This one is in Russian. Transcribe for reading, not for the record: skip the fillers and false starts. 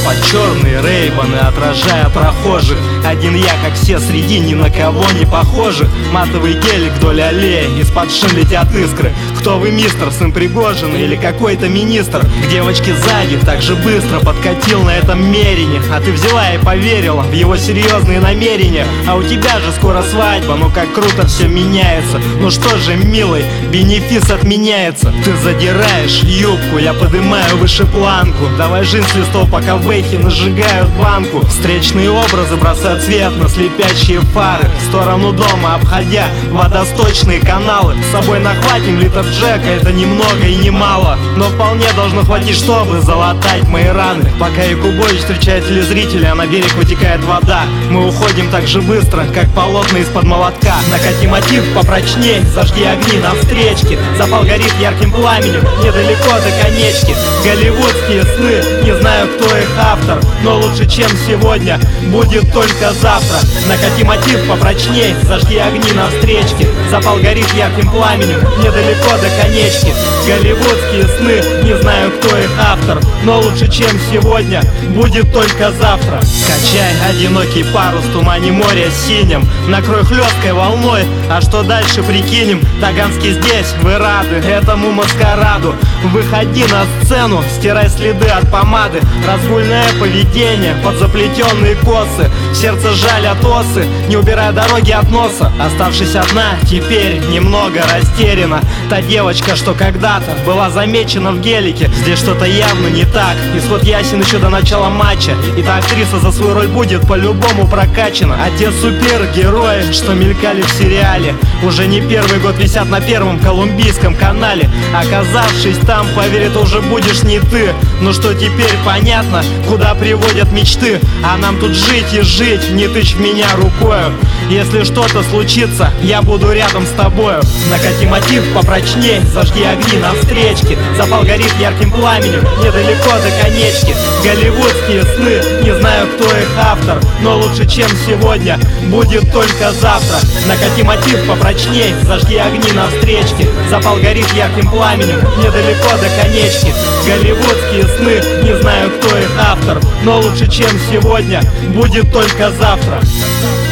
под черные рейбаны, отражая прохожих. Один я, как все, среди ни на кого не похожих. Матовый гелик вдоль аллеи, из-под шин летят искры. Кто вы, мистер, сын Пригожина или какой-то министр? К девочке сзади так же быстро подкатил на этом мерине. А ты взяла и поверила в его серьезные намерения. А у тебя же скоро свадьба, ну как круто все меняется. Ну что же, милый, бенефис отменяется. Ты задираешь юбку, я поднимаю выше планку. Давай жин с листов, пока вейхи нажигают банку. Встречные образы бросают свет на слепящие фары. В сторону дома, обходя водосточные каналы. С собой нахватим литр Джека, это ни много и ни мало, но вполне должно хватить, чтобы залатать мои раны. Пока Якубович встречает телезрителя, а на берег вытекает вода. Мы уходим так же быстро, как полотна из-под молотка. Накати мотив попрочней, зажги огни на встречке. Запал горит ярким пламенем, недалеко до конечки. Голливудские сны, не знаю, кто их автор, но лучше, чем сегодня, будет только завтра. Накати мотив попрочней, зажги огни на встречке. Запал горит ярким пламенем, недалеко до конечки. Голливудские сны, не знаю, кто их автор, но лучше, чем сегодня, будет только завтра. Качай одинокий парус в тумане моря синим. Накрой хлесткой волной, а что дальше прикинем? Таганский здесь, вы рады этому маскараду. Выходи на сцену, стирай следы от помады. Разгульное поведение под заплетенные косы. Сердце жаль от осы, не убирая дороги от носа. Оставшись одна, теперь немного растеряна. Та девочка, что когда-то была замечена в гелике. Здесь что-то явно не так, исход ясен еще до начала матча. И та актриса за свою роль будет по-любому прокачана. А те супергерои, что мелькали в сериале, уже не первый год висят на Первом колумбийском канале. Оказавшись там, поверь, это уже будешь не ты. Ну что теперь понятно, куда приводят мечты. А нам тут жить и жить, не тычь в меня рукою. Если что-то случится, я буду рядом с тобою. Накати мотив попрочней, зажги огни на встречке. Запал горит ярким пламенем, недалеко до конечки. Голливудские сны, не знаю, кто их автор, но лучше, чем сегодня, будет только завтра. Накати мотив попрочней, зажги огни на встречке. Запал горит ярким пламенем, недалеко до конечки. Голливудские сны, не знаю, кто их автор, но лучше, чем сегодня, будет только завтра.